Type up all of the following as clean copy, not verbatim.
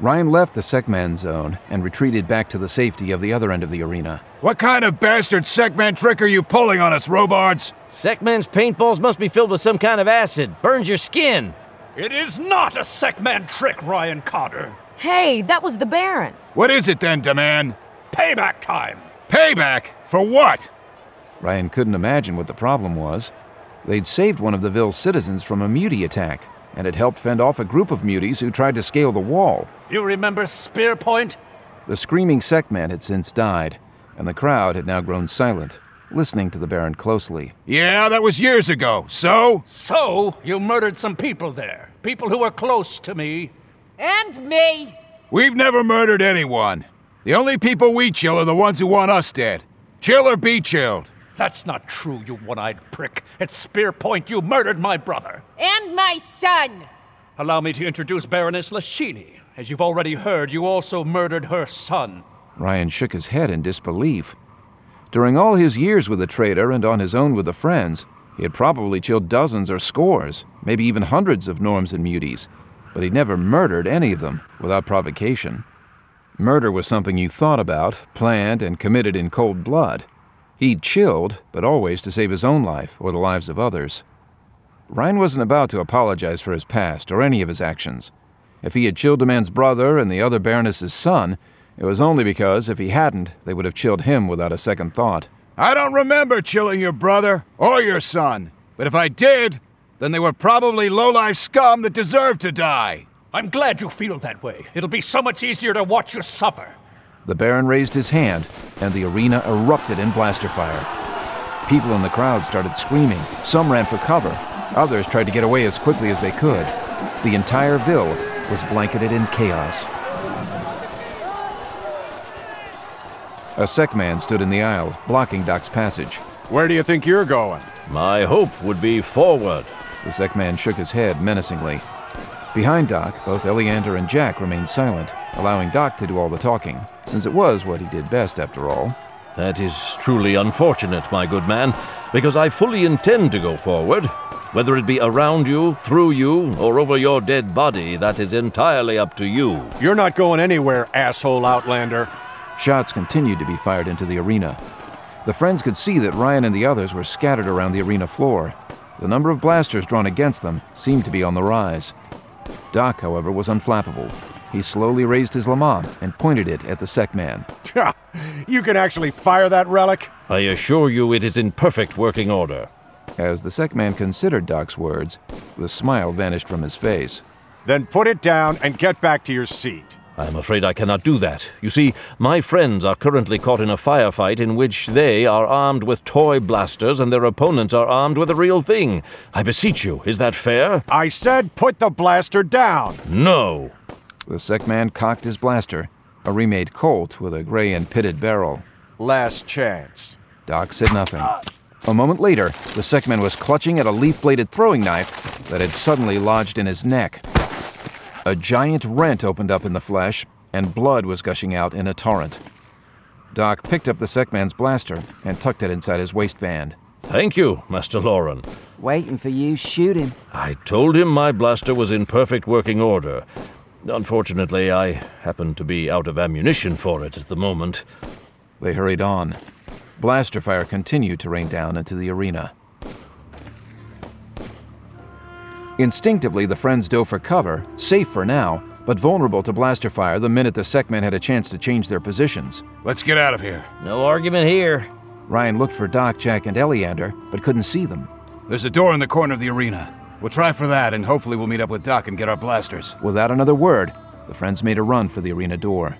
Ryan left the Sekman zone and retreated back to the safety of the other end of the arena. What kind of bastard Sekman trick are you pulling on us, Robards? Sekman's paintballs must be filled with some kind of acid. Burns your skin. It is not a Sekman trick, Ryan Carter. Hey, that was the Baron. What is it then, Daman? Payback time. Payback? For what? Ryan couldn't imagine what the problem was. They'd saved one of the Ville's citizens from a mutie attack, and had helped fend off a group of muties who tried to scale the wall. You remember Spear Point? The screaming Sekman had since died, and the crowd had now grown silent, listening to the Baron closely. Yeah, that was years ago. So? So, you murdered some people there. People who were close to me. And me. We've never murdered anyone. The only people we chill are the ones who want us dead. Chill or be chilled. That's not true, you one-eyed prick. At Spear Point, you murdered my brother. And my son. Allow me to introduce Baroness Lashini. As you've already heard, you also murdered her son. Ryan shook his head in disbelief. During all his years with the traitor and on his own with the Friends, he had probably chilled dozens or scores, maybe even hundreds of Norms and Muties, but he'd never murdered any of them without provocation. Murder was something you thought about, planned, and committed in cold blood. He'd chilled, but always to save his own life or the lives of others. Ryan wasn't about to apologize for his past or any of his actions. If he had chilled a man's brother and the other Baroness's son, it was only because, if he hadn't, they would have chilled him without a second thought. I don't remember chilling your brother or your son, but if I did, then they were probably low-life scum that deserved to die. I'm glad you feel that way. It'll be so much easier to watch you suffer. The Baron raised his hand, and the arena erupted in blaster fire. People in the crowd started screaming. Some ran for cover. Others tried to get away as quickly as they could. The entire Ville was blanketed in chaos. A Sekman stood in the aisle, blocking Doc's passage. Where do you think you're going? My hope would be forward. The Sekman shook his head menacingly. Behind Doc, both Eleander and Jack remained silent, allowing Doc to do all the talking, since it was what he did best after all. That is truly unfortunate, my good man, because I fully intend to go forward. Whether it be around you, through you, or over your dead body, that is entirely up to you. You're not going anywhere, asshole Outlander. Shots continued to be fired into the arena. The Friends could see that Ryan and the others were scattered around the arena floor. The number of blasters drawn against them seemed to be on the rise. Doc, however, was unflappable. He slowly raised his Lamont and pointed it at the Sekman. You can actually fire that relic? I assure you it is in perfect working order. As the Sekman considered Doc's words, the smile vanished from his face. Then put it down and get back to your seat. I am afraid I cannot do that. You see, my friends are currently caught in a firefight in which they are armed with toy blasters and their opponents are armed with a real thing. I beseech you, is that fair? I said put the blaster down. No. The Sekman cocked his blaster, a remade Colt with a gray and pitted barrel. Last chance. Doc said nothing. A moment later, the Sekman was clutching at a leaf-bladed throwing knife that had suddenly lodged in his neck. A giant rent opened up in the flesh, and blood was gushing out in a torrent. Doc picked up the Sekman's blaster and tucked it inside his waistband. Thank you, Master Lauren. Waiting for you, shoot him. I told him my blaster was in perfect working order. Unfortunately, I happen to be out of ammunition for it at the moment. They hurried on. Blaster fire continued to rain down into the arena. Instinctively, the Friends dove for cover, safe for now, but vulnerable to blaster fire the minute the Sekman had a chance to change their positions. Let's get out of here. No argument here. Ryan looked for Doc, Jack, and Eleander, but couldn't see them. There's a door in the corner of the arena. We'll try for that, and hopefully we'll meet up with Doc and get our blasters. Without another word, the Friends made a run for the arena door.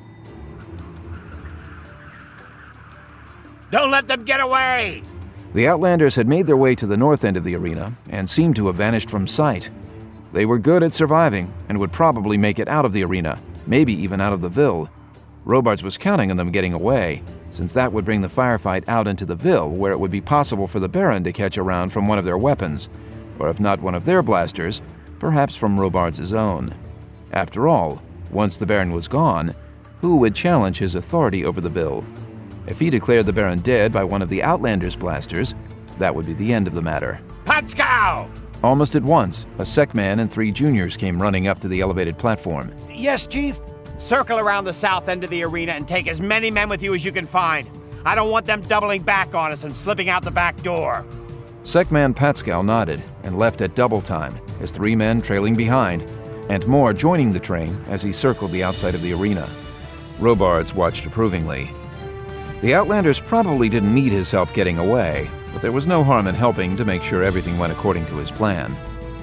Don't let them get away! The Outlanders had made their way to the north end of the arena and seemed to have vanished from sight. They were good at surviving and would probably make it out of the arena, maybe even out of the Ville. Robards was counting on them getting away, since that would bring the firefight out into the Ville, where it would be possible for the Baron to catch a round from one of their weapons, or if not one of their blasters, perhaps from Robards' own. After all, once the Baron was gone, who would challenge his authority over the Ville? If he declared the Baron dead by one of the Outlanders' blasters, that would be the end of the matter. Patskow! Almost at once, a Sekman and 3 juniors came running up to the elevated platform. Yes, Chief? Circle around the south end of the arena and take as many men with you as you can find. I don't want them doubling back on us and slipping out the back door. Sekman Patskow nodded and left at double time, his 3 men trailing behind, and more joining the train as he circled the outside of the arena. Robards watched approvingly. The Outlanders probably didn't need his help getting away, but there was no harm in helping to make sure everything went according to his plan.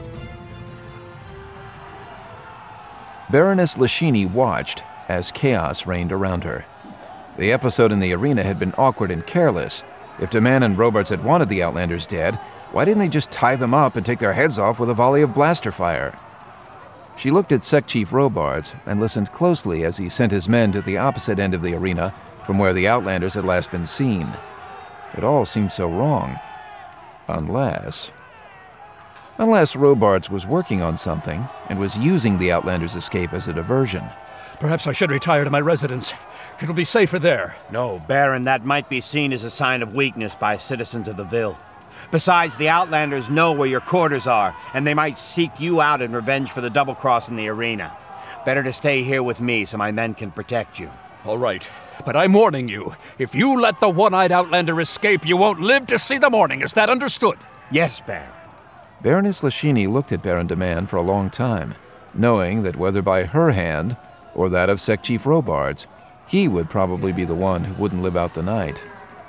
Baroness Lashini watched as chaos reigned around her. The episode in the arena had been awkward and careless. If DeMann and Robards had wanted the Outlanders dead, why didn't they just tie them up and take their heads off with a volley of blaster fire? She looked at Sec Chief Robards and listened closely as he sent his men to the opposite end of the arena from where the Outlanders had last been seen. It all seemed so wrong. Unless Robards was working on something and was using the Outlanders' escape as a diversion. Perhaps I should retire to my residence. It'll be safer there. No, Baron, that might be seen as a sign of weakness by citizens of the Ville. Besides, the Outlanders know where your quarters are, and they might seek you out in revenge for the double-cross in the arena. Better to stay here with me so my men can protect you. All right, but I'm warning you. If you let the one-eyed Outlander escape, you won't live to see the morning. Is that understood? Yes, Baron. Baroness Lashini looked at Baron DeMann for a long time, knowing that whether by her hand or that of Sec Chief Robards, he would probably be the one who wouldn't live out the night.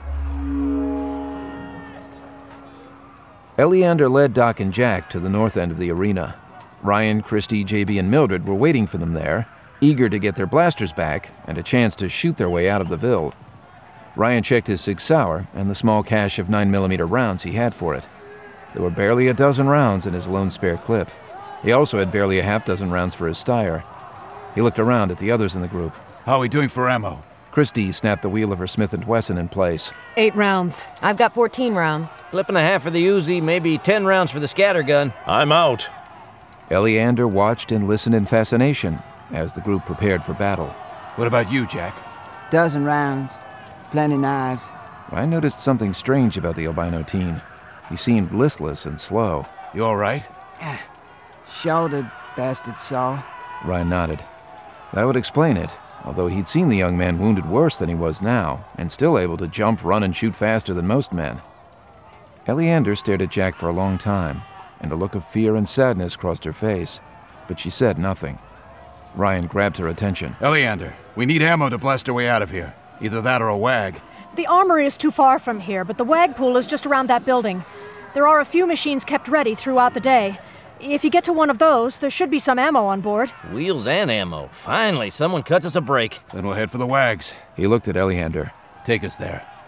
Eleander led Doc and Jack to the north end of the arena. Ryan, Christy, JB, and Mildred were waiting for them there, eager to get their blasters back and a chance to shoot their way out of the Ville. Ryan checked his Sig Sauer and the small cache of 9mm rounds he had for it. There were barely a dozen rounds in his lone spare clip. He also had barely a half dozen rounds for his Steyr. He looked around at the others in the group. How are we doing for ammo? Christy snapped the wheel of her Smith & Wesson in place. 8 rounds. I've got 14 rounds. Clip and a half for the Uzi, maybe 10 rounds for the scattergun. I'm out. Eleander watched and listened in fascination as the group prepared for battle. What about you, Jack? Dozen rounds. Plenty knives. I noticed something strange about the albino teen. He seemed listless and slow. You all right? Shouldered, bastard saw. Ryan nodded. That would explain it, although he'd seen the young man wounded worse than he was now, and still able to jump, run, and shoot faster than most men. Eleander stared at Jack for a long time, and a look of fear and sadness crossed her face, but she said nothing. Ryan grabbed her attention. Eleander, we need ammo to blast our way out of here. Either that or a WAG. The armory is too far from here, but the WAG pool is just around that building. There are a few machines kept ready throughout the day. If you get to one of those, there should be some ammo on board. Wheels and ammo. Finally, someone cuts us a break. Then we'll head for the WAGs. He looked at Eleander. Take us there.